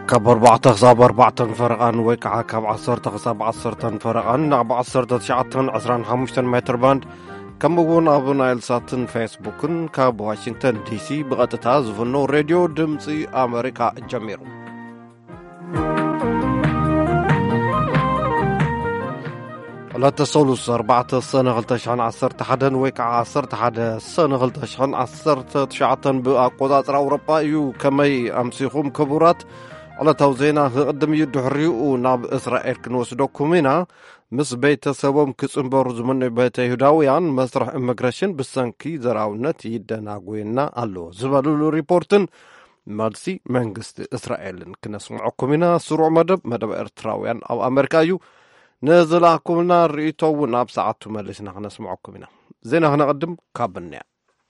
ካብ 4 ክሳብ 4 فرقان ወይ ከዓ ካብ 10 ክሳብ 10 فرقان ናብ 1925 ሜትር ባንድ ከምኡውን ኣብ ናይልሳትን ፌስቡክን ካብ ዋሽንግተን ዲሲ ብቐጥታ ዝፍኖ ሬድዮ ድምፂ ኣሜሪካ ጀሚሩ ዕለተ ሰሉስ 4 ሰነ 2011 ወይ ከዓ 11 ሰነ 2019 ብኣቆጻጽራ ኣውሮፓ እዩ። ከመይ ኣምሲኹም ክቡራት ዕለታዊ ዜና ክቅድም እዩ ድሕሪኡ ናብ እስራኤል ክንወስደኩም ኢና። ምስ ቤተሰቦም ክጽንበሩ ዝመነዩ ቤተ ይሁዳውያን መስርሕ ኢሚግሬሽን ብሰንኪ ዘራውነት ይደናጎየና ኣሎ ዝበሉሉ ሪፖርትን መልሲ መንግስቲ እስራኤልን ክነስምዐኩም ኢና። ስሩዕ መደብ ኤርትራውያን ኣብ ኣሜሪካ እዩ። ነዘላኩምና ርእቶ እውን ኣብ ሰዓቱ መለስና ክነስምዐኩም ኢና። ዜና ክነቅድም ካብንያ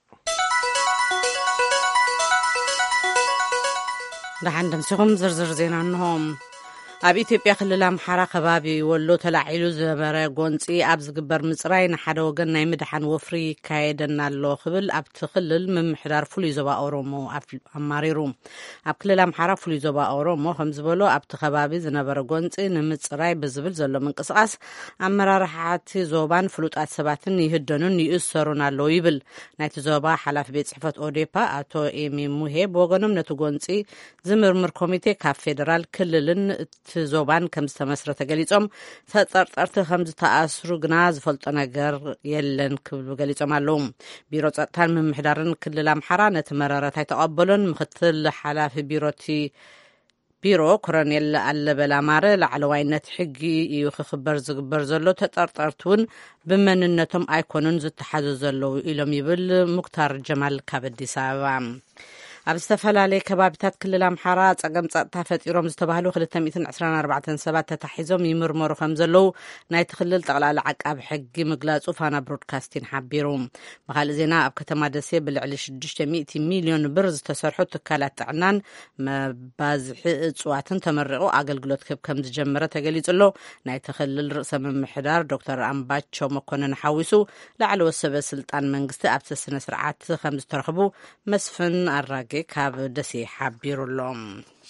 دحندن سيخم زرزر زينا انهم ኣብ ኢትዮጵያ ክልል ኣምሓራ ከባቢ ወሎ ተላዒሉ ዝነበረ ጎንፂ ኣብ ዝግበር ምጽራይ ንሓደ ወገን ናይ ምድሓን ወፍሪ ይካየደና ኣሎ ክብል ኣብቲ ክልል ምምሕዳር ፍሉይ ዞባ ኦሮሞ ኣማሪሩ። ኣብ ክልል ኣምሓራ ፍሉይ ዞባ ኦሮሞ ከም ዝበሎ ኣብቲ ከባቢ ዝነበረ ጎንፂ ንምጽራይ ብዝብል ዘሎ ምንቅስቓስ ኣመራርሓቲ ዞባን ፍሉጣት ሰባትን ይህደኑን ይእሰሩን ኣለዉ ይብል። ናይቲ ዞባ ሓላፊ ቤት ጽሕፈት ኦዴፓ ኣቶ ኤሚ ሙሄ ብወገኖም ነቲ ጎንፂ ዝምርምር ኮሚቴ ካብ ፌደራል ክልልን ዞባን ከም ዝተመስረተ ገሊጾም ተጠርጠርቲ ከም ዝተኣስሩ ግና ዝፈልጦ ነገር የለን ክብሉ ገሊጾም ኣለዉ። ቢሮ ጸጥታን ምምሕዳርን ክልል ኣምሓራ ነቲ መረረት ኣይተቐበሎን። ምክትል ሓላፊ ቢሮ ኮሎኔል ኣለበል ኣማረ ላዕለዋይነት ሕጊ እዩ ክኽበር ዝግበር ዘሎ ተጠርጠርቲ እውን ብመንነቶም ኣይኮኑን ዝተሓዙ ዘለዉ ኢሎም ይብል ሙክታር ጀማል ካብ ኣዲስ ኣበባ። ኣብ ዝተፈላለየ ከባቢታት ክልል ኣምሓራ ጸገም ጸጥታ ፈጢሮም ዝተባህሉ 224 ሰባት ተታሒዞም ይምርመሩ ከም ዘለዉ ናይቲ ክልል ጠቕላላ ዓቃቢ ሕጊ ምግላጹ ፋና ብሮድካስቲን ሓቢሩ። ብኻልእ ዜና ኣብ ከተማ ደሴ ብልዕሊ 600 ሚልዮን ብር ዝተሰርሑ ትካላት ጥዕናን መባዝሒ እጽዋትን ተመሪቑ ኣገልግሎት ክህብ ከም ዝጀመረ ተገሊጹ ኣሎ። ናይቲ ክልል ርእሰ ምምሕዳር ዶክተር ኣምባቸው መኮነን ሓዊሱ ላዕለዎት ሰበስልጣን መንግስቲ ኣብቲ ስነ ስርዓት ከም ዝተረኽቡ መስፍን ኣራጌ ካብ ደሴ ሓቢሩሎም።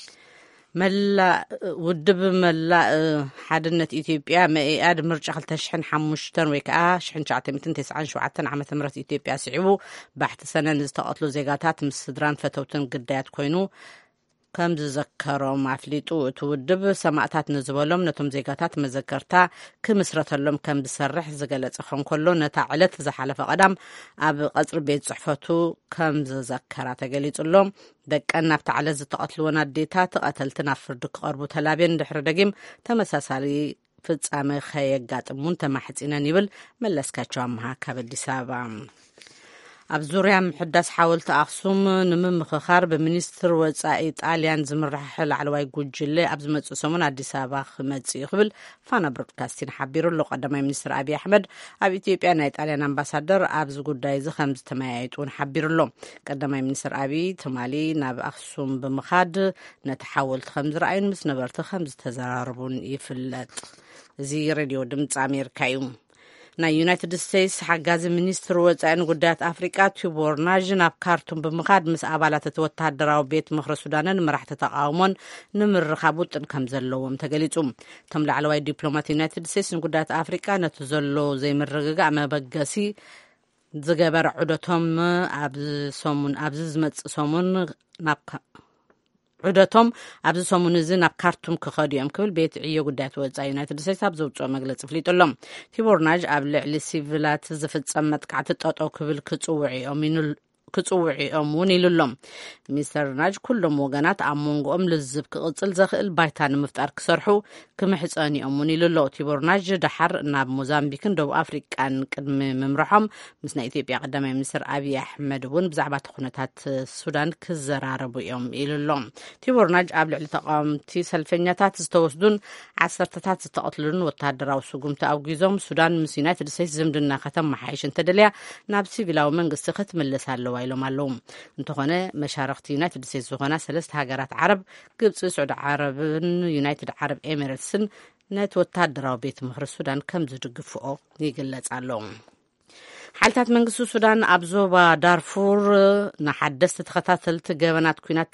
ውድብ መላእ ሓድነት ኢትዮጵያ መኢአድ ምርጫ 2005 ወይ ከዓ 1997 ዓ.ም ኢትዮጵያ ስዒቡ ባሕቲ ሰነን ዝተቐትሉ ዜጋታት ምስ ስድራን ፈተውትን ግዳያት ኮይኑ ከም ዝዘከሮም ኣፍሊጡ። እቲ ውድብ ሰማዕታት ንዝበሎም ነቶም ዜጋታት መዘከርታ ክምስረተሎም ከም ዝሰርሕ ዝገለጸ ከንከሎ ነታ ዕለት ዝሓለፈ ቀዳም ኣብ ቀጽሪ ቤት ጽሕፈቱ ከም ዝዘከራ ተገሊጹሎም። ደቀን ናብቲ ዕለት ዝተቐትልዎን ኣዴታት ቀተልቲ ናብ ፍርዲ ክቐርቡ ተላብየን ድሕሪ ደጊም ተመሳሳሊ ፍጻመ ከየጋጥሙን ተማሕጺነን ይብል መለስካቸው ኣምሃ ካብ ኣዲስ ኣበባ። ኣብ ዙርያ ምሕዳስ ሓወልቲ ኣክሱም ንምምኽኻር ብሚኒስትር ወጻኢ ጣልያን ዝምራሕ ላዕለዋይ ጉጅለ ኣብ ዝመጽእ ሰሙን ኣዲስ ኣበባ ክመጽእ ይኽብል ፋና ብሮድካስቲን ሓቢሩ ኣሎ። ቀዳማይ ሚኒስትር ኣብዪ ኣሕመድ ኣብ ኢትዮጵያ ናይ ጣልያን ኣምባሳደር ኣብዚ ጉዳይ እዚ ከም ዝተመያየጡ እውን ሓቢሩ ኣሎ። ቀዳማይ ሚኒስትር ኣብዪ ትማሊ ናብ ኣክሱም ብምኻድ ነቲ ሓወልቲ ከም ዝረኣዩን ምስ ነበርቲ ከም ዝተዘራረቡን ይፍለጥ። እዚ ሬድዮ ድምፂ ኣሜሪካ እዩ። ናይ ዩናይትድ ስቴትስ ሓጋዚ ሚኒስትር ወጻኢን ጉዳያት ኣፍሪቃ ቲቦር ናዥ ናብ ካርቱም ብምኻድ ምስ ኣባላት እቲ ወተሃደራዊ ቤት ምኽሪ ሱዳንን መራሕቲ ተቃውሞን ንምርኻብ ውጥን ከም ዘለዎም ተገሊጹ። እቶም ላዕለዋይ ዲፕሎማት ዩናይትድ ስቴትስ ንጉዳያት ኣፍሪቃ ነቲ ዘሎ ዘይምርግጋእ መበገሲ ዝገበረ ዑደቶም ኣብዚ ዝመጽእ ሰሙን ዑደቶም ኣብዚ ሰሙን እዚ ናብ ካርቱም ክኸዱ እዮም ክብል ቤት ዕዮ ጉዳያት ወጻኢ ዩናይትድ ስቴትስ ኣብ ዘውፅኦ መግለፂ ፍሊጡሎም። ቲቦር ናዥ ኣብ ልዕሊ ሲቪላት ዝፍጸም መጥቃዕቲ ጠጠው ክብል ክጽውዕ እዮም እውን ኢሉሎም። ሚስተር ናጅ ኩሎም ወገናት ኣብ መንጎኦም ልዝብ ክቕጽል ዘኽእል ባይታ ንምፍጣር ክሰርሑ ክምሕፀን እዮም እውን ኢሉሎ። ቲቦር ናዥ ድሓር ናብ ሞዛምቢክን ደቡብ ኣፍሪቃን ቅድሚ ምምርሖም ምስ ናይ ኢትዮጵያ ቀዳማይ ሚኒስትር ኣብዪ ኣሕመድ እውን ብዛዕባ እቲ ኩነታት ሱዳን ክዘራረቡ እዮም ኢሉሎም። ቲቦር ናጅ ኣብ ልዕሊ ተቃወምቲ ሰልፈኛታት ዝተወስዱን ዓሰርተታት ዝተቐትሉን ወተሃደራዊ ስጉምቲ ኣውጊዞም ሱዳን ምስ ዩናይትድ ስቴትስ ዝምድና ከተመሓይሽ እንተደልያ ናብ ሲቪላዊ መንግስቲ ክትምለስ ኣለዋ ኢሎም ኣለዉ። እንተኾነ መሻርክቲ ዩናይትድ ስቴትስ ዝኾና 3 ሃገራት ዓረብ ግብፂ፣ ስዑድ ዓረብን ዩናይትድ ዓረብ ኤሚሬትስን ነቲ ወተሃደራዊ ቤት ምኽሪ ሱዳን ከም ዝድግፍኦ ይግለጽ ኣሎ። ሓልታት መንግስቲ ሱዳን ኣብ ዞባ ዳርፉር ንሓደስቲ ተኸታተልቲ ገበናት ኩናት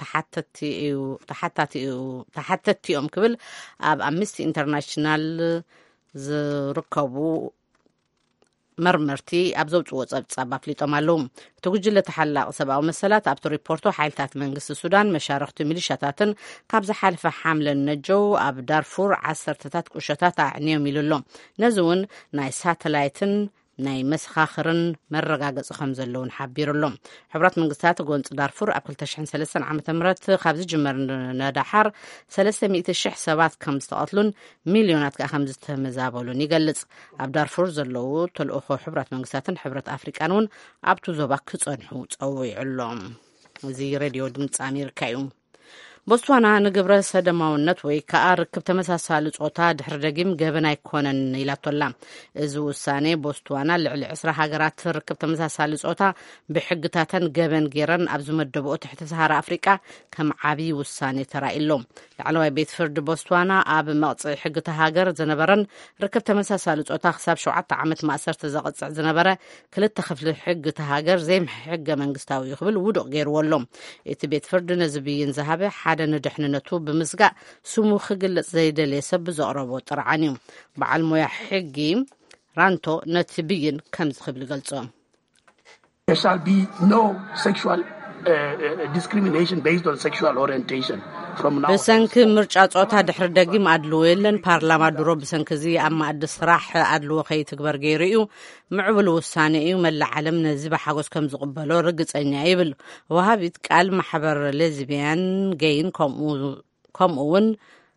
ተሓተቲኦም ክብል ኣብ ኣምነስቲ ኢንተርናሽናል ዝርከቡ መርመርቲ ኣብ ዘውፅዎ ፀብጻብ ኣፍሊጦም ኣለው። እቲ ጉጅለ ተሓላቕ ሰብኣዊ መሰላት ኣብቲ ሪፖርቶ ሓይልታት መንግስቲ ሱዳን መሻርክቲ ሚሊሻታትን ካብ ዝሓለፈ ሓምለ ነጀው ኣብ ዳርፉር 10ታት ቁሸታት ኣዕንዮም ኢሉ ኣሎ። ነዚ እውን ናይ ሳተላይትን ናይ መሰኻኽርን መረጋገፂ ከም ዘለውን ሓቢሩ ኣሎ። ሕቡራት መንግስታት ጎንፂ ዳርፉር ኣብ 2003 ዓ.ም ካብ ዝጅመር ነዳሓር 300,000 ሰባት ከም ዝተቐትሉን ሚልዮናት ከዓ ከም ዝተመዛበሉን ይገልጽ። ኣብ ዳርፉር ዘለዉ ተልእኾ ሕቡራት መንግስታትን ሕብረት ኣፍሪቃን እውን ኣብቲ ዞባ ክጸንሑ ጸዊዑሎም። እዚ ሬድዮ ድምፂ ኣሜሪካ እዩ። ቦትስዋና ንግብረ ሰደማውነት ወይ ከዓ ርክብ ተመሳሳሊ ጾታ ድሕሪ ደጊም ገበን ኣይኮነን ኢላቶላ። እዚ ውሳኔ ቦትስዋና ልዕሊ 20 ሃገራት ርክብ ተመሳሳሊ ጾታ ብሕግታተን ገበን ገይረን ኣብ ዝመደብኦ ትሕቲ ሰሃራ ኣፍሪቃ ከም ዓብዪ ውሳኔ ተራኢሎም። ላዕለዋይ ቤት ፍርዲ ቦትስዋና ኣብ መቕፅዒ ሕግቲ ሃገር ዝነበረን ርክብ ተመሳሳሊ ጾታ ክሳብ 7 ዓመት ማእሰርቲ ዘቕፅዕ ዝነበረ 2 ክፍሊ ሕግቲ ሃገር ዘይሕገ መንግስታዊ ክብል ውዱቕ ገይርዎ ኣሎ። እቲ ቤት ፍርዲ ነዚ ብይን ዝሃበ ሓደ ንድሕንነቱ ብምስጋእ ስሙ ክግለጽ ዘይደለየ ሰብ ዘቕረቦ ጥርዓን እዩ። በዓል ሞያ ሕጊ ራንቶ ነቲ ብይን ከም ዝኽብል ገልጾም There shall be no sexual discrimination based on sexual orientation. ብሰንኪ ምርጫ ጾታ ድሕሪ ደጊም ኣድልዎ የለን። ፓርላማ ድሮ ብሰንኪ እዚ ኣብ ማእዲ ስራሕ ኣድልዎ ከይትግበር ገይሩ እዩ። ምዕብል ውሳኔ እዩ። መላእ ዓለም ነዚ ብሓጎስ ከም ዝቕበሎ ርግፀኛ ይብል። ወሃቢት ቃል ማሕበር ሌዝቢያን ገይን ከምኡ እውን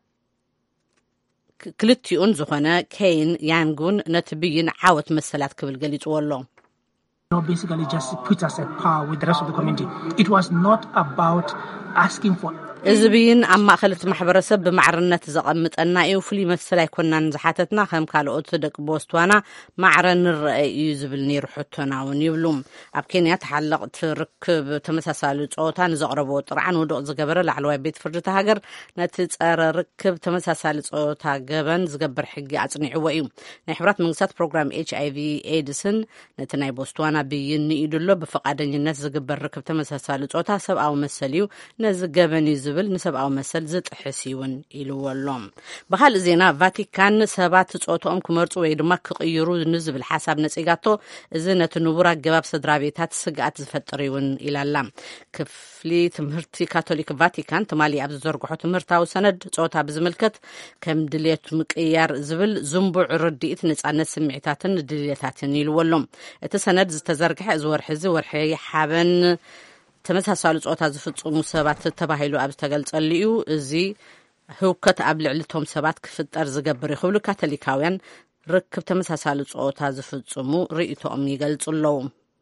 ክልቲኡን ዝኾነ ኬይን ያንጉን ነቲ ብይን ዓወት መሰላት ክብል ገሊጽዎ ኣሎ። No, basically just put us at par with the rest of the community. It was not about asking for እዚ ብይን ኣብ ማእኸል እቲ ማሕበረሰብ ብማዕርነት ዘቐምጠና እዩ። ፍሉይ መሰል ኣይኮናን ዝሓተትና ከም ካልኦት ደቂ ቦትስዋና ማዕረ ንርአ እዩ ዝብል ነይሩ ሕቶና እውን ይብሉ። ኣብ ኬንያ ተሓለቕቲ ርክብ ተመሳሳሊ ጾታ ንዘቕረቦ ጥርዓን ውዱቕ ዝገበረ ላዕለዋይ ቤት ፍርዲ ሃገር ነቲ ጸረ ርክብ ተመሳሳሊ ጾታ ገበን ዝገብር ሕጊ ኣጽኒዕዎ እዩ። ናይ ሕብራት መንግስታት ፕሮግራም HIV ኤድስን ነቲ ናይ ቦትስዋና ብይን ንኢዱሎ ብፈቃደኝነት ዝግበር ርክብ ተመሳሳሊ ጾታ ሰብኣዊ መሰል እዩ፣ ነዚ ገበን እዩ ዝብል ንሰብኣዊ መሰል ዝጥሕስ እውን ኢልዎሎም። ብካልእ ዜና ቫቲካን ሰባት ጾቶኦም ክመርፁ ወይ ድማ ክቕይሩ ንዝብል ሓሳብ ነፂጋቶ እዚ ነቲ ንቡር ኣገባብ ስድራ ቤታት ስግኣት ዝፈጥር እውን ኢላላ። ክፍሊ ትምህርቲ ካቶሊክ ቫቲካን ትማሊ ኣብ ዝዘርግሖ ትምህርታዊ ሰነድ ጾታ ብዝምልከት ከም ድሌት ምቅያር ዝብል ዝንቡዕ ርድኢት ነጻነት ስምዒታትን ድሌታትን ኢልዎሎም። እቲ ሰነድ ዝተዘርግሐ እዚ ወርሒ እዚ ወርሒ ሓበን ተመሳሳሊ ጾታ ዝፍጽሙ ሰባት ተባሂሉ ኣብ ዝተገልጸሉ እዩ። እዚ ህውከት ኣብ ልዕሊቶም ሰባት ክፍጠር ዝገብር ይኽብሉ ካቶሊካውያን ርክብ ተመሳሳሊ ጾታ ዝፍጽሙ ርእይቶኦም ይገልጹ ኣለዉ።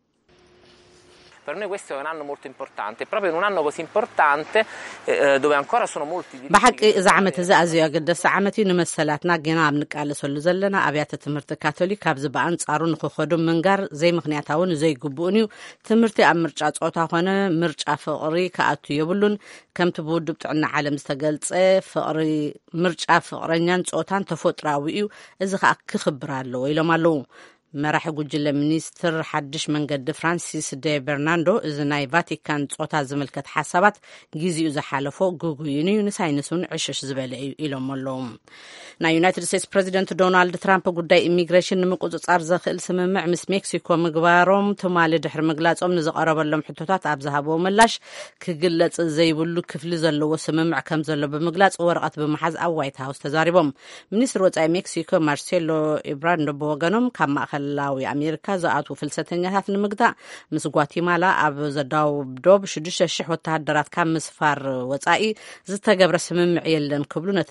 Per noi questo è un anno molto importante, proprio in un anno così importante dove ancora sono molti diritti. በሐቂ እዚ ዓመት እዚ ኣዝዩ ኣገዳሲ ዓመት እዩ። ንመሰላትና ገና ኣብ ንቃለሰሉ ዘለና ኣብያተ ትምህርቲ ካቶሊክ ካብ በኣንጻሩ ንክኸዱ ምንጋር ዘይምክንያታውን ዘይግቡእን እዩ። ትምህርቲ ኣብ ምርጫ ጾታ ኮነ ምርጫ ፍቕሪ ከኣቱ የብሉን። ከምቲ ብውድብ ጥዕና ዓለም ዝተገልጸ ፍቕሪ ምርጫ ፍቕረኛን ጾታን ተፈጥራዊ እዩ። እዚ ከዓ ክኽብር ኣለዎ ኢሎም ኣለዉ። መራሒ ጉጅለ ሚኒስትር ሓድሽ መንገዲ ፍራንሲስ ደ በርናንዶ እዚ ናይ ቫቲካን ጾታ ዝምልከት ሓሳባት ግዚኡ ዝሓለፎ ጉጉይን እዩ፣ ንሳይንሱን ዕሽሽ ዝበለ እዩ ኢሎም ኣለዉ። ናይ ዩናይትድ ስቴትስ ፕሬዚደንት ዶናልድ ትራምፕ ጉዳይ ኢሚግሬሽን ንምቁፅጻር ዘኽእል ስምምዕ ምስ ሜክሲኮ ምግባሮም ትማሊ ድሕሪ ምግላጾም ንዝቐረበሎም ሕቶታት ኣብ ዝሃበዎ ምላሽ ክግለጽ ዘይብሉ ክፍሊ ዘለዎ ስምምዕ ከም ዘሎ ብምግላጽ ወረቐት ብምሓዝ ኣብ ዋይት ሃውስ ተዛሪቦም። ሚኒስትር ወጻኢ ሜክሲኮ ማርሴሎ ኢብራንዶ ብወገኖም ካብ ማእኸላዊ ኣሜሪካ ዝኣትዉ ፍልሰተኛታት ንምግታእ ምስ ጓቲማላ ኣብ ዘዳውዶብ 6,000 ወተሃደራት ካብ ምስፋር ወጻኢ ዝተገብረ ስምምዕ የለን ክብሉ ነቲ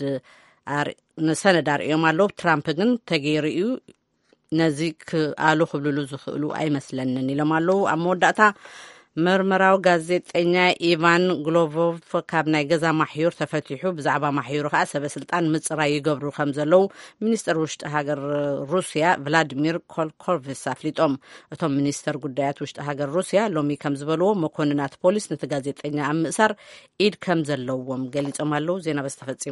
ሰነድ ኣርእዮም ኣለዉ። ትራምፕ ግን ተገይሩ እዩ ነዚ ክኣሉ ክብልሉ ዝኽእሉ ኣይመስለንን ኢሎም ኣለዉ። ኣብ መወዳእታ መርመራዊ ጋዜጠኛ ኢቫን ግሎቮቭ ካብ ናይ ገዛ ማሕዩር ተፈቲሑ ብዛዕባ ማሕዩሩ ከዓ ሰበስልጣን ምፅራይ ይገብሩ ከም ዘለዉ ሚኒስትር ውሽጢ ሃገር ሩስያ ቭላድሚር ኮልኮቭስ ኣፍሊጦም። እቶም ሚኒስተር ጉዳያት ውሽጢ ሃገር ሩስያ ሎሚ ከም ዝበልዎ መኮንናት ፖሊስ ነቲ ጋዜጠኛ ኣብ ምእሳር ኢድ ከም ዘለዎም ገሊፆም ኣለዉ። ዜና በስተፈፂሙ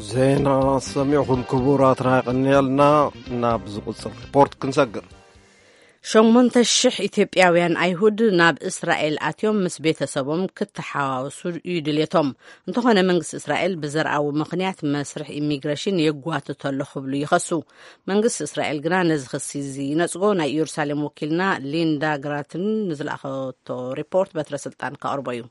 زينا سميعكم كبوراتنا قنيلنا نابز قصر ريبورت كنسجر 8,000 ኢትዮጵያውያን አይሁድ ናብ እስራኤል ኣትዮም ምስ ቤተሰቦም ክትሓዋወሱ ይድልየቶም እንተኾነ መንግስቲ እስራኤል ብዘርኣዊ ምኽንያት መስርሕ ኢሚግሬሽን የጓትቶ ኣሎ ክብሉ ይኸሱ መንግስቲ እስራኤል ግና ነዚ ክሲ ይነጽጎ ናይ ኢየሩሳሌም ወኪልና ሊንዳ ግራትን ንዝለኣኸቶ ሪፖርት በትረ ስልጣን ካቅርቦ እዩ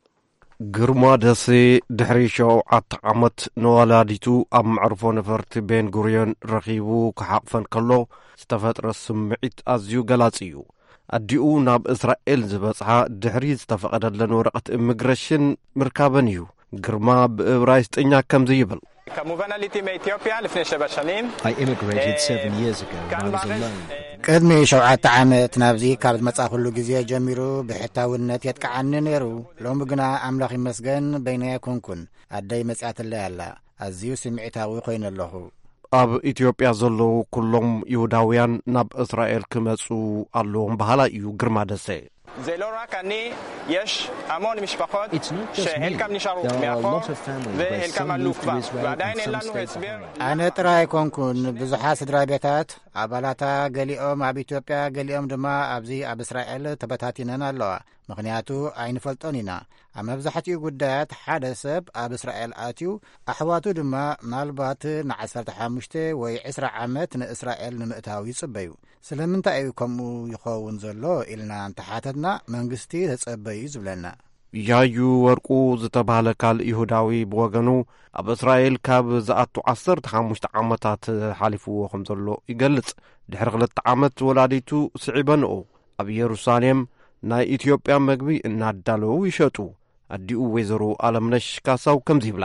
ግርማ ደሴ ድሕሪ 7 ዓመት ንወላዲቱ ኣብ መዕርፎ ነፈርቲ ቤን ጉሪዮን ረኺቡ ክሓቕፈን ከሎ ዝተፈጥረ ስምዒት ኣዝዩ ገላጽ እዩ ኣዲኡ ናብ እስራኤል ዝበጽሓ ድሕሪ ዝተፈቐደለን ወረቐት ኢሚግሬሽን ምርካበን እዩ ግርማ ብዕብራይስጥኛ ከምዚ ይብል כמובן עליתי מאתיופיה לפני 7 שנים. I immigrated 7 years ago when I was alone. ቅድሚ 7 ዓመት ናብዚ ካብ ዝመጻኹሉ ግዜ ጀሚሩ ብሕታውነት የጥቃዓኒ ነይሩ ሎሚ ግና ኣምላኽ ይመስገን በይነየ ኮንኩን ኣደይ መጽኣትለይ ኣላ ኣዝዩ ስምዒታዊ ኮይነ ኣለኹ ኣብ ኢትዮጵያ ዘለዉ ኩሎም ይሁዳውያን ናብ እስራኤል ክመጹ ኣለዎም ባህላ እዩ ግርማ ደሴ זה לא רק אני, יש המון משפחות שחלקם נשארו מאחור וחלקם עלו כבר ועדיין אין לנו הסבר. ኣነ ጥራይ ኮንኩን ብዙሓት ስድራ ቤታት ኣባላታ ገሊኦም ኣብ ኢትዮጵያ ገሊኦም ድማ ኣብዚ ኣብ እስራኤል ተበታቲነን ኣለዋ ምክንያቱ ኣይንፈልጦን ኢና ኣብ መብዛሕትኡ ጉዳያት ሓደ ሰብ ኣብ እስራኤል ኣትዩ ኣሕዋቱ ድማ ምናልባት ን15 ወይ 20 ዓመት ንእስራኤል ንምእታዊ ይጽበዩ ስለምንታይ እዩ ከምኡ ይኸውን ዘሎ ኢልና እንተሓተትና መንግስቲ ተጸበዩ ዝብለና ያዩ ወርቁ ዝተባሃለ ካልእ ይሁዳዊ ብወገኑ ኣብ እስራኤል ካብ ዝኣቱ 15 ዓመታት ሓሊፍዎ ከም ዘሎ ይገልጽ ድሕሪ 2 ዓመት ወላዲቱ ስዒበንኡ ኣብ ኢየሩሳሌም ናይ ኢትዮጵያ ምግቢ እናዳለዉ ይሸጡ ኣዲኡ ወይዘሮ ኣለምነሽ ካሳው ከምዚ ይብላ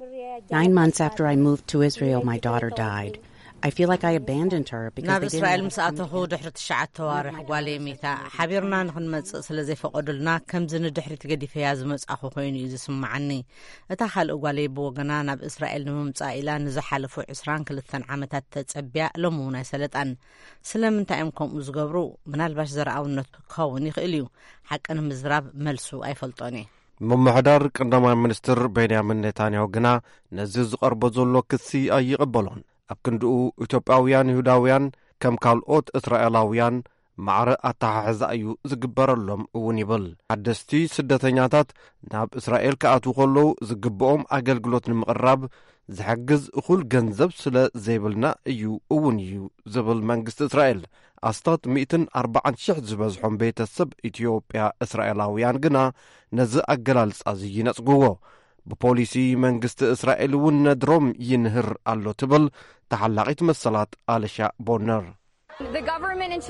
9 months after I moved to Israel my daughter died I feel like I abandoned her because ናብ እስራኤል ምስኣተኹ ድሕሪ 9 ተዋርሕ ጓሌ ሜታ ሓቢርና ንኽንመጽእ ስለ ዘይፈቐዱልና ከምዚ ንድሕሪት ገዲፈያ ዝመጻኹ ኮይኑ እዩ ዝስምዓኒ እታ ካልእ ጓሌ ብወገና ናብ እስራኤል ንምምጻእ ኢላ ንዝሓለፉ 22 ዓመታት ተጸቢያ ሎሚ እውን ኣይሰለጣን ስለምንታይ እዮም ከምኡ ዝገብሩ ምናልባሽ ዘረኣውነት ክኸውን ይኽእል እዩ ሓቂ ንምዝራብ መልሱ ኣይፈልጦን እየ ምምሕዳር ቀዳማይ ሚኒስትር ቤንያሚን ኔታንያሁ ግና ነዚ ዝቐርቦ ዘሎ ክሲ ኣይቕበሎን ኣብ ክንድኡ ኢትዮጵያውያን ይሁዳውያን ከም ካልኦት እስራኤላውያን ማዕረ ኣተሓሕዛ እዩ ዝግበረሎም እውን ይብል ሓደስቲ ስደተኛታት ናብ እስራኤል ክኣትዉ ከለዉ ዝግብኦም ኣገልግሎት ንምቕራብ ዝሕግዝ እኹል ገንዘብ ስለ ዘይብልና እዩ እውን እዩ ዝብል መንግስቲ እስራኤል ኣስታት 140,000 ዝበዝሖም ቤተሰብ ኢትዮጵያ እስራኤላውያን ግና ነዚ ኣገላልጻ ይነጽግዎ ብፖሊሲ መንግስቲ እስራኤል እውን ነድሮም ይንህር ኣሎ ትብል ተሓላቂት መሰላት ኣለሻ ቦነር The government in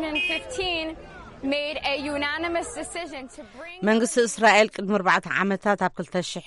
2015 made a unanimous decision to bring መንግስቲ እስራኤል ቅድሚ 4 ዓመታት ኣብ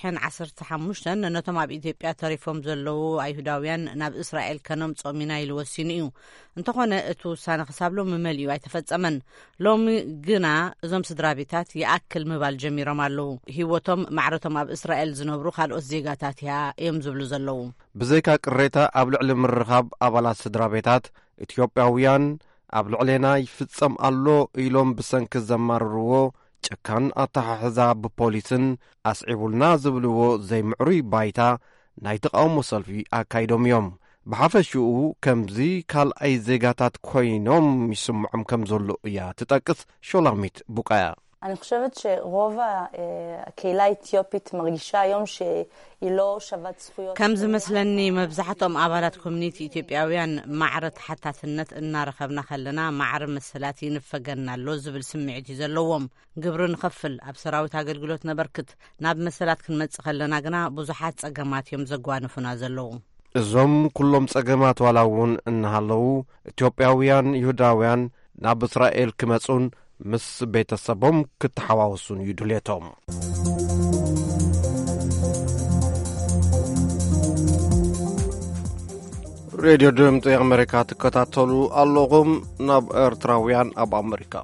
2015 ነቶም ኣብ ኢትዮጵያ ተሪፎም ዘለዉ ኣይሁዳውያን ናብ እስራኤል ከነምጾም ኢና ኢሉ ወሲኑ እዩ እንተኾነ እቲ ውሳነ ክሳብ ሎሚ መሊኡ ኣይተፈጸመን ሎሚ ግና እዞም ስድራ ቤታት ይኣክል ምባል ጀሚሮም ኣለዉ ህይወቶም ማዕረቶም ኣብ እስራኤል ዝነብሩ ካልኦት ዜጋታት እዮም ዝብሉ ዘለዉ ብዘይካ ቅሬታ ኣብ ልዕሊ ምርኻብ ኣባላት ስድራ ቤታት ኢትዮጵያውያን ኣብ ልዕሌና ይፍጸም ኣሎ ኢሎም ብሰንኪ ዘማርርዎ ጭካን ኣተሓሕዛ ብፖሊስን ኣስዒቡልና ዝብልዎ ዘይምዕሩይ ባይታ ናይ ተቃውሞ ሰልፊ ኣካይዶም እዮም ብሓፈሽኡ ከምዚ ካልኣይ ዜጋታት ኮይኖም ይስምዖም ከም ዘሎ እያ ትጠቅስ ሾላሚት ቡቃያ אני חושבת שרוב הקהילה האתיופית מרגישה היום שהיא לא שוות זכויות. ከም ዝመስለኒ መብዛሕትኦም ኣባላት ኮሚኒቲ ኢትዮጵያውያን ማዕረት ሓታትነት እናረኸብና ከለና ማዕረ መሰላት ይንፈገና ኣሎ ዝብል ስምዒት እዩ ዘለዎም ግብሪ ንኸፍል ኣብ ሰራዊት ኣገልግሎት ነበርክት ናብ መሰላት ክንመጽእ ከለና ግና ብዙሓት ጸገማት እዮም ዘጓንፉና ዘለዉ እዞም ኩሎም ጸገማት ዋላ እውን እናሃለዉ ኢትዮጵያውያን ይሁዳውያን ናብ እስራኤል ክመጹን ምስ ቤተሰቦም ክትሓዋወሱን ይድልየቶም ሬድዮ ድምፂ ኣሜሪካ ትከታተሉ ኣለኹም ናብ ኤርትራውያን ኣብ ኣሜሪካ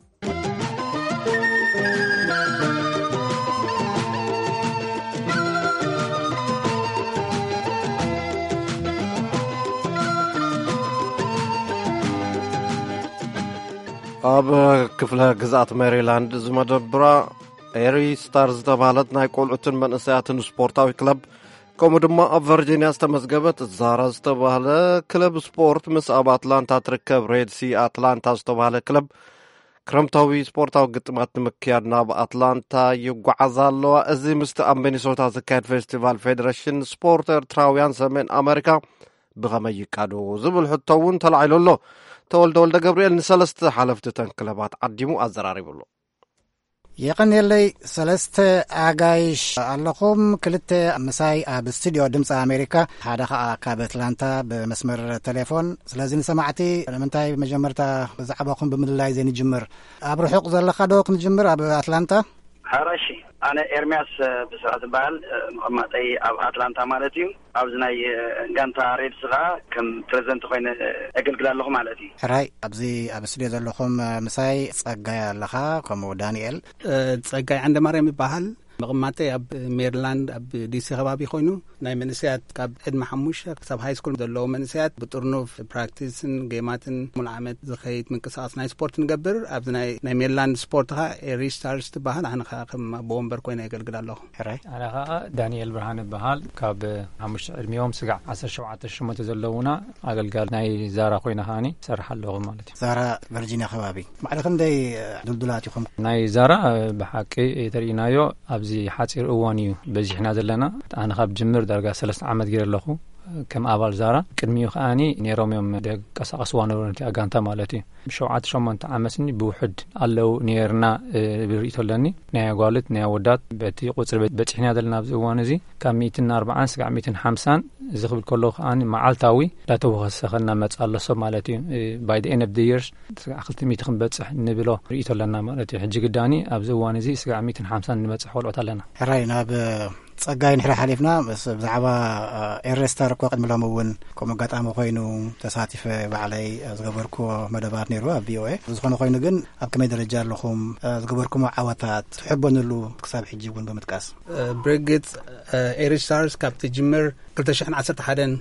ኣብ ክፍለ ግዛት ሜሪላንድ ዝመደብራ ኤሪ ስታር ዝተባሃለት ናይ ቆልዑትን መንእሰያትን ስፖርታዊ ክለብ كم دما فيرجينيا استمزجبت زارا استباهله كلب سبورت مس اب اتلانتا تركب ريد سي اتلانتا استباهله كلب كرمتاوي سبورتاو قطمات مكيادنا باتلانتا يقعزالو ازي مستقام بنيسوتا زكايد فيستيفال فيدريشن سبورتر تراويان سمين امريكا بغما يقادو زبل حتوون طلعيلو تولد ولد جبريل نسلست حلفت تنكلبات عديمو ازراريبلو يقن يلي سلست آغايش اللقوم كلت مساي باستديو دمس أمريكا هذا كاب أتلانتا بمسمر تليفون سلازين سمعتي منتاي مجمرتا زعباكم بمدلاي زين جمر أبرو حق زلخدوك نجمر أتلانتا حراشي أنا إرمياس بسرعة بال مقاماتي أتلانتا مالتي أبزناي غانتا ريد سغا كم بريزنت خوين أقلقل لهم مالتي حراي أبزي أبستديو زلخم مساي صقاي لخا كمو دانيال صقاي عند مريم بحال مقاماتي أب ميرلاند أب ديسي خبابي خوينو ناي منسيات كاب عدم حموشة كساب هاي سكول دلو منسيات بطرنو في براكتيسن جيماتن ملعمت زخيت من قصاص ناي سبورت نقبر أبزناي ناي ميرلاند سبورتها ريستارز تبهال أنا خاقم بومبر كوينة يقلقل الله حراي أنا دانيال برهان بهال كاب حموش الميوم سقع 10 شوعات الشمة تزلونا أقلقل ناي زارا خوينة هاني سرح اللغة مالتي زارا فيرجينيا خبابي معلكم داي دلدلاتكم ناي زارا بحكي ترينايو أبزي حاصر أوانيو بزي حنا زلنا أنا خاب جمر درجة 3 عامات غير لخو كم أبال زارا كلميو خاني نيروم يوم دق قص وانورنتي أجانتا مالتي بشوعات شومان تعمسني بوحد الله نيرنا بريتولني نيا قالت نيا ودات بتي قصر بتي حنا زلنا بزوانزي كم 240 سقع 250 زغب كله خاني معالتاوي لا توخسخنا متصال صب مالتي باي ذا اند اوف ذا ييرز اخلت 200 بتصح نبلو ريتولنا مالتي حجي قداني ابزوانزي سقع 250 نبصح ولعت لنا راينا صقاي نحرا حليفنا بس بزعبا إيرستار كو قدم لهم ون كما قطعمو خوينو تساتف بعلي زغبركو مدبات نيرو VOA زخونو خوينو جن أب كمي درجة لهم زغبركو معاوتات تحبون اللو كساب حجيبون بمتكاس بريغيت إيرستارز كاب تجمر قلت شحن عسرت حدن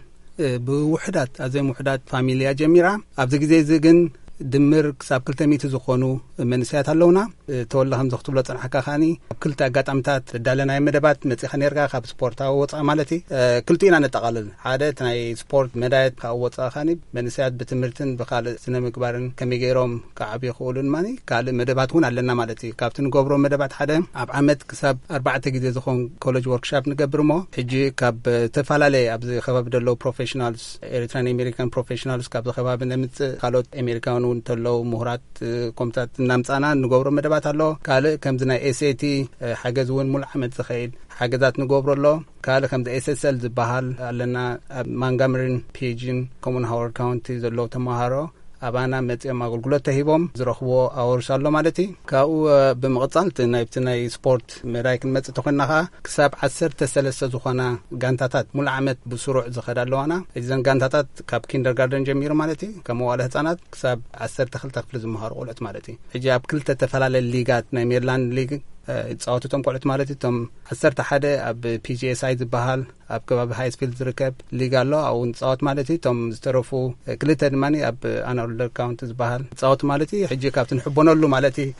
بوحدات أزي وحدات فاميليا جميرة أبزي جزي زغن دمر كساب كلتا ميت زخونو منسيات اللونا تولهم زختو بلا صنحكا خاني كلتا قطعمتات دالنا مدبات مصيخ نيرغا خاب سبورتا وصا مالتي كلتينا نتقلل عادت ناي سبورت مدايت كاوصا خاني منسيات بتمرتن بخال سنه مقبارن كميغيروم كعبي خولن ماني قال مدبات هون علنا مالتي كابتن غبرو مدبات حدا اب عمد كساب 4 غزي زخون كولج وركشوب نغبرمو حجي كاب تفالالي ابزي خباب دلو بروفيشنالز ايريتران امريكان بروفيشنالز كاب خباب نمت خالوت امريكان تلو مهرات كومتات نامصانا نغبرو مدبات الله قال كمزنا SAT حجزون ملعمت زخيل حاجات نغبرلو قال كم SSL زبحال لنا مانغامرين بيجين كومون هاورد كاونتي زلو تمهارو أبانا متى ما قلت تهيبهم زرخوا أورسالو مالتي كأو بمقطعت نايبتنا سبورت مرايكن متى تخنها كسب 10 3 زخنا جانتات ملعمت بسرعة زخدالو أنا إذا جانتات كاب كيندرغاردن جمير مالتي كمواله تانات كسب 10 تخلت تفلز مهار قولت مالتي إجاب كل تتفلال الليجات نايميرلاند ليج تصاوتهم قولت مالتي تم 10 حدا أب PGA سايد بحال أب كباب هايسفيلد زركب ليجالو أو تصاوت مالتي تم استرفوا كل تدماني أب أنا أقول كاونتز بحال تصاوت مالتي حجي كابتن حبنا له مالتي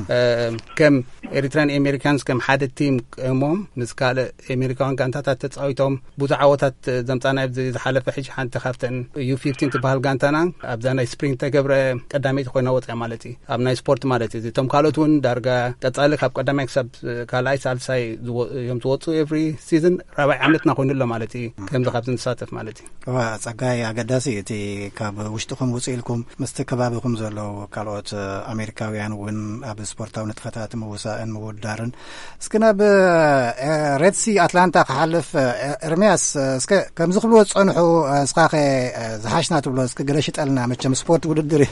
كم إريتران أمريكانز كم حدا تيم أمم مسكال أمريكان كانت تتصاوتهم بوزعوتات زمتنا بزي حلف حج حنت خافتن U15 تبحال كانتنا أبزانا سبرينج تجبر قدامي تكون نوت مالتي أبنا سبورت مالتي زي تم كالوتون درجة تتصالح أب قدامي كسب كالاي سالساي يوم توتو every season ربع عملتنا كون له مالتي كم خافتن ساتف مالتي وصقاي أقداسي تي كاب وشتكم وسيلكم مستكبابكم زلوا كالوت أمريكاويان ون بسبورتاو نتفتات موسائن مودارن اسكنا بريدسي أتلانتا حلف إرمياس اسك كم زخلو صنحو اسقاخي زحاشنا تبلو اسك قرشت قالنا مچم سبورت وددري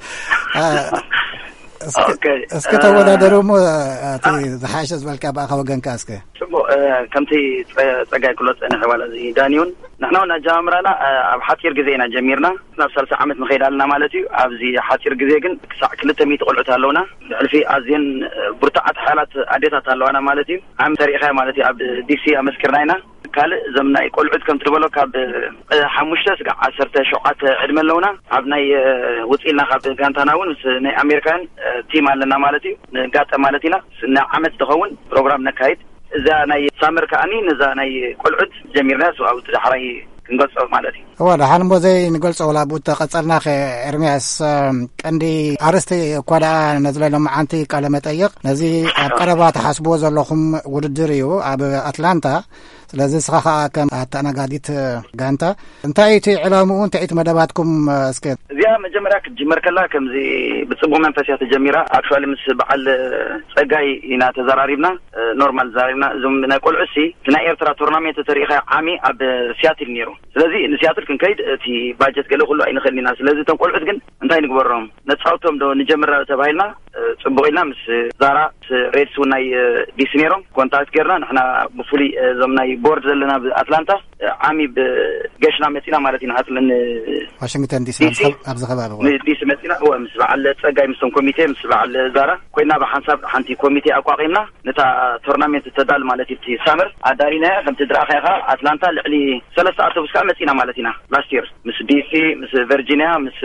اسك تودادرو مو تي زحاشز بالكا باخا وغنكا اسك كمتي صقاي كلوت انا حوالا زي دانيون نحنا جامرنا اب حاتير غزينا جميرنا نفس 3 عامات مخيدالنا مالتي ابزي حاتير غزي كن ساع 200 قلعت اللونا الفي ازين برتعات حالات اديتات اللونا مالتي عام تاريخي مالتي اب دي سي امسكرناينا قال زمناي قلعت كم تبلو كاب حمشته سقع 10 شوعات عدم اللونا ابناي وصيلنا خاب كانتناون ناي امريكان تيم لنا مالتي غاطه مالتينا سنا عامت تخون بروجرام نكايد إذا ناي سامر كأني نزا ناي قلعت جميرنا سو أو تحري كنقص مالتي هو ده حال موزي نقول ولا بود قصرنا خ إرمياس عندي عرستي قدا نزل لهم عنتي كلمة أيق نزي قربات حسبوا زلهم ودريو أب أتلانتا ስለዚህ ስኻ ከም ኣተናጋዲት ጋንታ እንታይ እቲ ዕላምኡ እንታይ እቲ መደባትኩም እስከ እዚኣ መጀመርያ ክትጅመር ከላ ከምዚ ብጽቡቕ መንፈስ እያ ተጀሚራ ኣክቹዋሊ ምስ በዓል ጸጋይ ኢና ተዘራሪብና ኖርማል ዘራሪብና እዞም ናይ ቆልዑሲ ናይ ኤርትራ ቱርናሜንት ተሪኻ ዓሚ ኣብ ሲያትል ነይሩ ስለዚ ንሲያትል ክንከይድ እቲ ባጀት ገለ ኩሉ ኣይንኸሊና ስለዚ እቶም ቆልዑት ግን እንታይ ንግበሮም ነፃውቶም ዶ ንጀምራ ተባሂልና ጽቡቕ ኢልና ምስ ዛራ ሬድስ ናይ ዲሲ ነይሮም ኮንታክት ገርና ንሕና ብፍሉይ እዞም ናይ ቦርድ ዘለና በአትላንታ ዓሚ በገሽና መፂና ማለት ኢና አትለን ዋሽንግተን ዲሲ ኣብ ዝኸባቢ ዲሲ መፂና ወይ ምስ በዓል ጸጋይ ምስቶም ኮሚቴ ምስ በዓል ዛራ ኮይና ብሓንሳብ ሓንቲ ኮሚቴ ኣቋቂምና ነታ ቱርናሜንት ተዳል ማለት እቲ ሳመር ኣዳሪና ከምቲ ድራኸኻ ኣትላንታ ልዕሊ 3 ኣውቶቡስ ከዓ መፂና ማለት ኢና ላስት ይር ምስ ዲሲ ምስ ቨርጂኒያ ምስ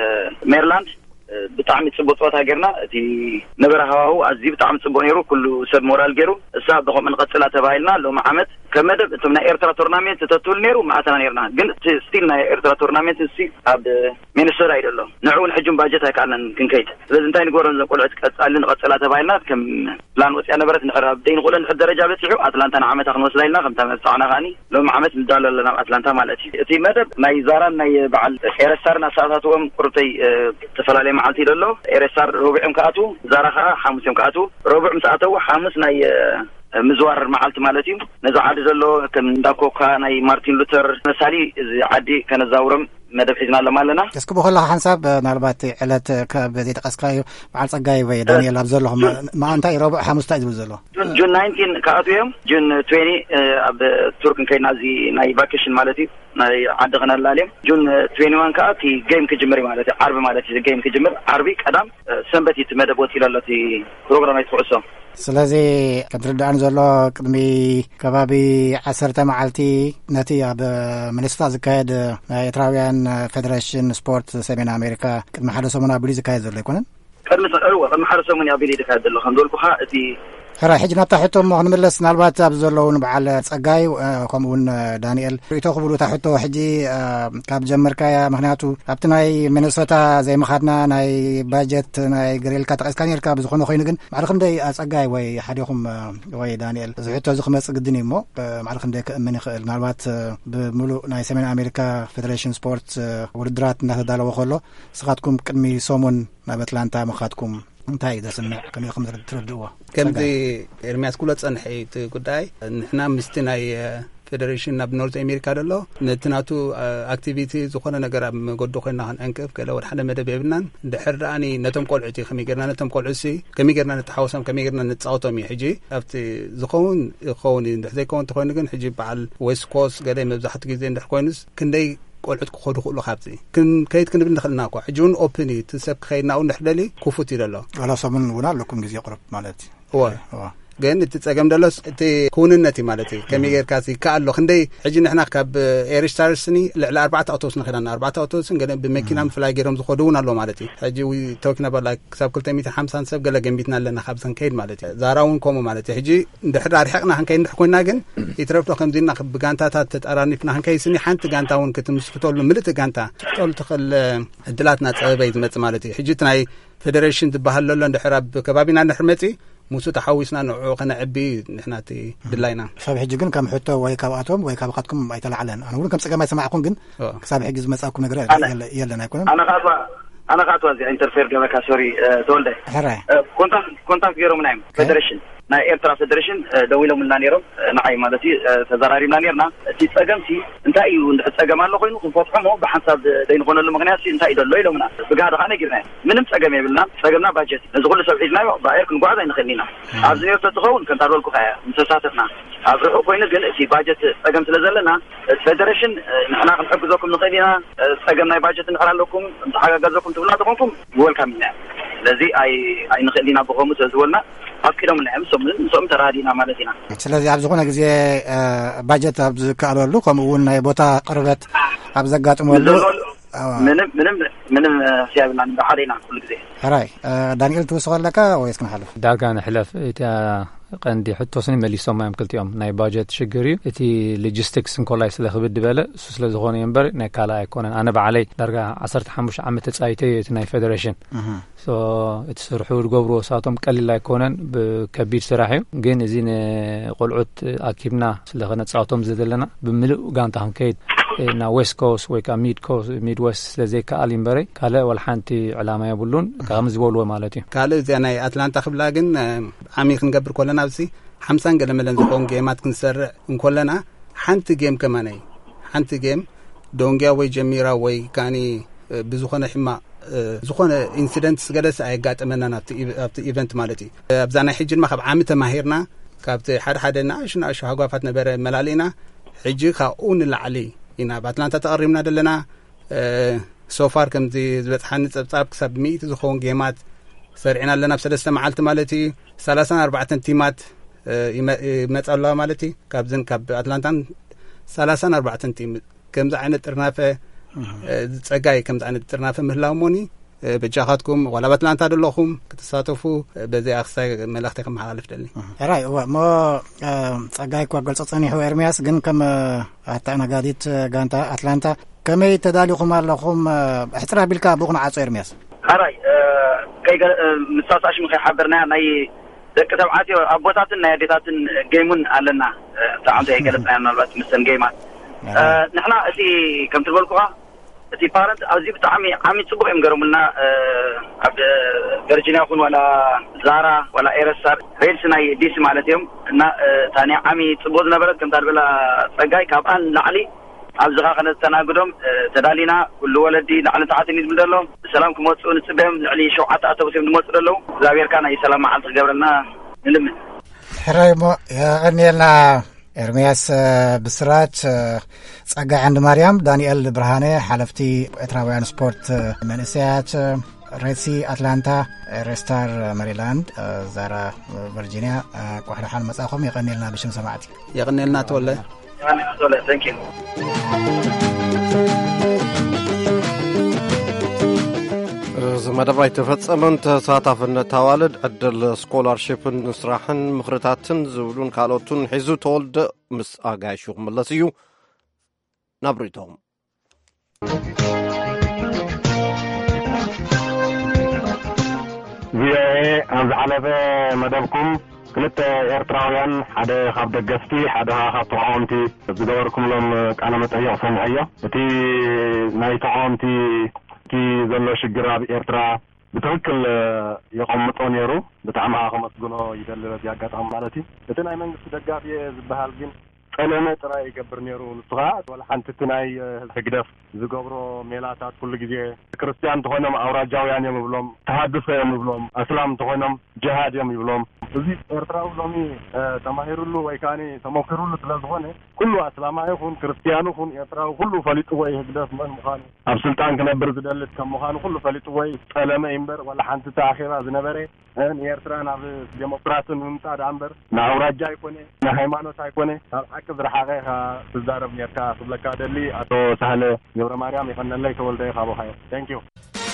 ሜሪላንድ ብጣዕሚ ጽቡቕ ጸወታ ገርና እቲ ነበረ ሃዋሁ ኣዝዩ ብጣዕሚ ጽቡቕ ነይሩ ኩሉ ሰብ ሞራል ገይሩ እሳ ብኸም እንቀጽላ ተባሂልና ሎም ዓመት ከመደብ እቶም ናይ ኤርትራ ቱርናሜንት ተተውል ነይሩ ማዕተና ነርና ግን ስቲል ናይ ኤርትራ ቱርናሜንት እሲ ኣብ ሚኒሶታ አይደለ ንዑን ሕጁም ባጀት ኣይካለን ክንከይድ ስለዚህ እንታይ ንጎረን ዘቆልዑት ቀጻልን ቀጽላ ተባሂልና ከም ፕላን ወጽያ ነበረት ንቀረብ ደይን ቁለን ደረጃ በጽሑ አትላንታ ዓመት አኽንወስዳ ኢልና ከም ተመጻዕና ኻኒ ሎም ዓመት ንዳለለና አትላንታ ማለት እቲ መደብ ናይ ዛራን ናይ በዓል ኤረስታርና ሰዓታቶም ቁርተይ ተፈላለየ መዓልቲ ይደሎ ኤረስታር ሮብዕም ከኣቱ ዛራ ኸ ሓሙስዮም ከኣቱ ሮብዕ ሰዓተው ሓሙስ ናይ مزوار معلت مالتي نزع عاد زلو كم داكوكا ناي مارتين لوتر مثالي عادي كان زاورم مدب حزنا لمالنا اسكو بخلا حساب نالبات علت كبديت قسكايو مع صقاي وي دانيال ابزلهم ما انت ربع خمس تاج بزلو جون 19 كاتيوم جون 20 اب تركن كاي نازي ناي فاكيشن مالتي ناي عدغنا لاليم جون 21 كاتي جيم كجمري مالتي عرب مالتي جيم كجمر عربي قدام سنبتي تمدبوت يلالتي بروجرام يتوسو ስለዚ ከትርዳእን ዘሎ ቅድሚ ከባቢ 10 መዓልቲ ነቲ ኣብ ሚኒሶታ ዝካየድ ናይ ኤርትራውያን ፌደሬሽን ስፖርት ሰሜን አሜሪካ ቅድሚ ሓደ ሰሙን ኣብ ዝካየድ ዘሎ ይኮነን ቅድሚ ሓደ ሰሙን ኣብ ዝካየድ ዘሎ ከምዘልኩኻ እቲ ሕራ ሕጂ ናብታ ሕቶም ክንምለስ ናልባት ኣብ ዘለውን በዓል ጸጋይ ከምኡውን ዳንኤል ሪቶ ክብሉ ታሕቶ ሕጂ ካብ ጀመርካያ ምክንያቱ ኣብቲ ናይ ሚኒሶታ ዘይመኻድና ናይ ባጀት ናይ ግሬልካ ተቐስካ ነርካ ብዝኾነ ኮይኑ ግን ማዕረ ክንደይ ጸጋይ ወይ ሓደኹም ወይ ዳንኤል ዝሕቶ እዚ ክመጽእ ግድን እዩ እሞ ማዕረ ክንደይ ክእምን ይኽእል ናልባት ብምሉእ ናይ ሰሜን አሜሪካ ፌደሬሽን ስፖርት ውድድራት እናተዳለወ ከሎ ስኻትኩም ቅድሚ ሰሙን ናብ አትላንታ መኻድኩም እንታይ ደስምዕ ከመይኩም ትረድእዎ ከምዚ ኤርሚያስ ኩሎ ጸንሐ እቲ ጉዳይ ንሕና ምስቲ ናይ ፌደሬሽን ናብ ኖርዝ አሜሪካ ደሎ ነትናቱ አክቲቪቲ ዝኾነ ነገር ኣብ መገዶ ኮይና ክንንቅፍ ገለ ወደ ሓደ መደብ የብናን ድሕር ደኣኒ ነቶም ቆልዑቲ ከመይ ጌርና ነቶም ቆልዑሲ ከመይ ጌርና ነተሓወሶም ከመይ ጌርና ነፃወቶም እዩ ሕጂ ኣብቲ ዝኸውን ይኸውን እንድሕ ዘይከውን ተኮይኑ ግን ሕጂ በዓል ዌስት ኮስት ገለ መብዛሕትኡ ግዜ እንድሕ ኮይኑስ ክንደይ ቆልዑት ክኸዱ ክእሉ ካብዚ ከይድ ክንብል ንኽእልና እኳ ሕጂ እውን ኦፕን እዩ እቲ ሰብ ክኸይድና እውን ንሕደሊ ክፉት እዩ ደሎ ዋላ ሰሙን እውን ኣለኩም ግዜ ቁርብ ማለት እዩ ግን እቲ ጸገም ደሎስ እቲ ኩንነት እዩ ማለት እዩ ከመይ ጌርካ ከኣሎ ክንደይ ሕጂ ንሕና ካብ ኤሪስታርስኒ ልዕሊ 4 ኣውቶቡስ ንኸዳና 4 ኣውቶቡስን ገለ ብመኪና ምፍላይ ገይሮም ዝኸዱ እውን ኣሎ ማለት እዩ ሕጂ ተወኪና በላ ክሳብ 250 ሰብ ገለ ገንቢትና ኣለና ካብዚ ክንከይድ ማለት እዩ ዛራ እውን ከምኡ ማለት እዩ ሕጂ እንድሕር ኣርሒቕና ክንከይድ እንድሕ ኮይና ግን ይትረፍቶ ከምዚና ብጋንታታት ተጣራኒፍና ክንከይስኒ ሓንቲ ጋንታ እውን ክትምስክተሉ ምልእቲ ጋንታ ክትጠሉ ትኽእል ዕድላትና ፀበበይ ዝመፅእ ማለት እዩ ሕጂ እቲ ናይ ፌደሬሽን ዝበሃል ዘሎ እንድሕር ኣብ ከባቢና እንድሕር መፂ ሙሱ ተሓዊስና ንዑ ከነዕቢ ንሕናቲ ድላይና ክሳብ ሕጂ ግን ከም ሕቶ ወይ ካብኣቶም ወይ ካብካትኩም ኣይተላዕለን ኣነ እውን ከም ፀገም ኣይሰማዕኩም ግን ክሳብ ሕጂ ዝመጻኩም ነገር የለን ኣይኮነን ኣነ ካትዋ እዚ ኢንተርፌር ገበካ ሶሪ ተወልደ ሕራይ ኮንታክት ገይሮም ናይም ፌደሬሽን ናይ ኤርትራ ፌደሬሽን ደዊሎምና ነይሮም ንዓይ ማለት እዩ ተዘራሪብና ነርና እቲ ጸገምቲ እንታይ እዩ ጸገም ኣሎ ኮይኑ ክንፈትሖሞ ብሓንሳብ ዘይንኾነሉ ምክንያት እንታይ እዩ ደሎ ኢሎምና ብጋደ ኻነ ጌርና ምንም ጸገም የብልና ጸገምና ባጀት እዚ ኩሉ ሰብ ሒዝናዮ ባኤር ክንጓዓዝ ኣይንኽእልኒና ኣብዚ ነርቶ ትኸውን ከምታደልኩ ኸያ ምሰሳትና ኣብ ርሑቕ ኮይኑ ግን እቲ ባጀት ጸገም ስለ ዘለና ፌደሬሽን ንሕና ክንሕግዘኩም ንኽእል ኢና ጸገም ናይ ባጀት ንኽእል ኣለኩም እንተሓጋገዘኩም ትብልና ተኾንኩም ወልካም ኢና ስለዚ ኣይንኽእል ኢና ብኸምኡ ስለዝበልና ኣፍቂዶም ንዕም ሶም ተራዲና ማለት ኢና ስለዚ ኣብ ዝኾነ ግዜ ባጀት ኣብ ዝከኣለሉ ከምኡ እውን ናይ ቦታ ቅርበት ኣብ ዘጋጥመሉ ምንም ሲያብና ንሓደና ኩሉ ግዜ ሕራይ ዳንኤል ትውስኽ ኣለካ ወይስ ክንሓልፍ ዳርጋ ንሕለፍ እታ قندي حتوسني مليسوم ما يمكلتيهم ناي باجت شجري اتي لوجيستكس نكولاي سلا خبد دبله سلا زغون ينبر ناي كالا يكون انا بعلي درجه 15 عام تصايتي ناي فيدريشن سو اتسرحوا غبرو ساتهم قليل لا يكونن بكبير سراحي جن زين قلعت اكيبنا سلا خنا صاتهم زدلنا بملء غانتا هنكيد نا ويست كوست ويكا ميد ويست لزي كاليمبري كاله والحانتي علامه يبلون كامز بولو مالتي كاله زي اتلانتا خبلا جن عميق نقبر كلنا بسي 50 قلملن زكون جيمات كنسر كلنا حنت جيم كماناي حنت جيم دونجا وي جميرا وي كاني بزخونه حما زخونه انسيدنتس قدس ايغاطمنا نابت ايفنت مالتي ابزانا حجن ما خب عامته ماهرنا كابت حد شنو هاغافات نبر ملالينا حجي خاون العلي إنا باتلانتا تقريبنا دلنا سوفار كم زي زبطحان نصبصاب كسب 100 زخون جيمات سرعنا لنا بسلسة معالت مالتي 34 تيمات يمصالوا مالتي كابزن كاب اتلانتا 34 تيم كم زعنا طرنافه صقاي كم زعنا طرنافه مهلاوموني بجاخاتكم ولا باتلانتا دلوخم كتساتفوا بزي اخساي ملختكم حالف دلني راي ما صقاي كو غلصصني هو ارمياس ግን كم اتانا غاديت غانتا اتلانتا كم يتداليكم لكم احترام بالكا بغنا عص ارمياس راي كاي مساساش مخ حبرنا ناي دكتور عاتي ابوتاتنا يديتاتن جيمون علنا تعالوا يقلصنا مالبات مسن جيمات نحنا اسي كم تقولكوا تي بارنت ازي بتعمي عمي صبح يمغرمنا عبد فيرجينيا كون ولا زارا ولا ايرسار ريلسنا ديس مالتهم ان ثاني عمي صبوز نبرت كم تربلا صقاي كابان لعلي ابزغا خن تناغدم تدالينا كل ولدي لعل تعاتني بدلهم سلام كموصون صبهم لعلي شوعات اتوسم دموصدلو زابير كان اي سلام مع تجبرنا نلم حرايمو يا انيلنا ارمياس بسرات صقاي عند مريم دانيال برهانه حلفتي اتراويان سبورت منسيات ريسي اتلانتا ريستار ماريلاند زارا فيرجينيا قحر حال مصاخم يقنيلنا بشم سمعتي يقنيلنا تولى ثانك يو زمدباي تفصمن تساتفن توالد عدل سكولارشيبن نسراحن مخرتاتن زبلون كالوتن حيزو تولد مس اغاشو ملسيو نبريتهم زي على مدبكم كلت إيرتراويان حدا خاب دقفتي حدا خاب طعامتي بدوركم لهم أنا متأيّا صنعية تي ناي طعامتي كي زلوا شجرة إيرترا بتوكل يقومطون يرو بتعمها خمس جنو يدلل بياقات عمالتي لتناي من دقافي زبهالجين أنا ترى يكبر نيرو الصغار ولا حنتتناي هجدف زقبرو ميلاتات كل جزء كريستيان تهونم أوراجاو يعني مبلوم تحدث مبلوم أسلام تهونم جهاد يوم مبلوم زي إرتراو لومي تماهيرلو ويكاني تموكرلو تلازونه كله أسلام يكون كريستيانو يكون إرتراو كله فليت وين هجدف من مخاني أبسلطان كنا برزدلت كم مخانو كله فليت وين سلام إمبر ولا حنتت آخرة زنبرة إن إرترا نبي ديمقراطية نمتاد أمبر نأوراجا يكونه نهيمانو سايكونه كذا حاجة تزارب نيركا قبل كادلي أتو سهل يورا مريم يخلنا لك ولدي خابو خير thank you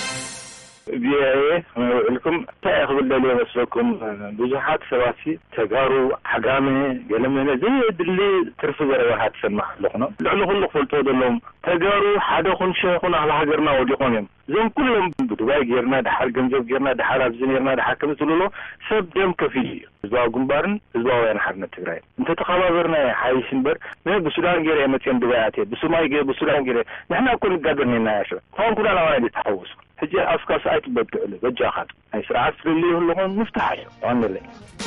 بيه لكم تأخذ اللي بسكم بجحات سواسي تجارو حجامي جلمنا زي اللي ترفض رواحات سمح لقنا لأنه كله فلتوا دلهم تجارو حدا خن شيخنا على حجرنا وديقونهم زين كلهم بدواي جيرنا ده حال جنزب جيرنا ده حال أبزين جيرنا ده حكم سلولو سب دم كفي زوا جنبارن زوا وين حرنا تجراي أنت تخابرنا حايشين بر ما بسودان جيري متين دواياتي بسوماي جيري بسودان جيري نحن كل قدرنا نعيشه هم كلنا وايد تحوس هجي أفكار سايت بدأ بجاخد هاي سرعات اللي هو مفتاحه عن اللي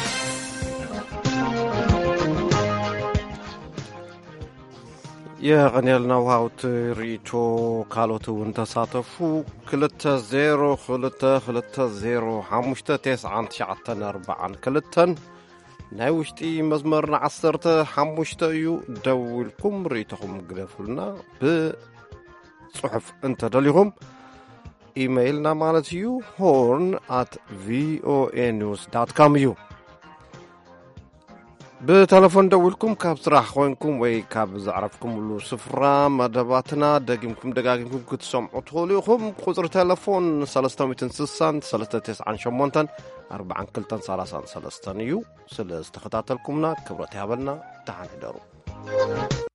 يا غنيلنا وهاوت ريتو كالوتو وانتصاتفو كلتا زيرو خلتا زيرو حمشتا تسعان تشعتن أربعان كلتن ناوشتي مزمرنا عصرتا حمشتا يو دولكم ريتهم قلفلنا بصحف انت دليهم إيميلنا مالتيو horn@voanews.com بتلفون دولكم كاب صراح خوينكم وي كاب زعرفكم له سفرة مدباتنا دقيمكم دقاقيمكم كتسمعوا تقوليكم خزر تلفون 360 398 4 كلتن 33 يو سل استخداتلكمنا كبرت هابلنا تعال دارو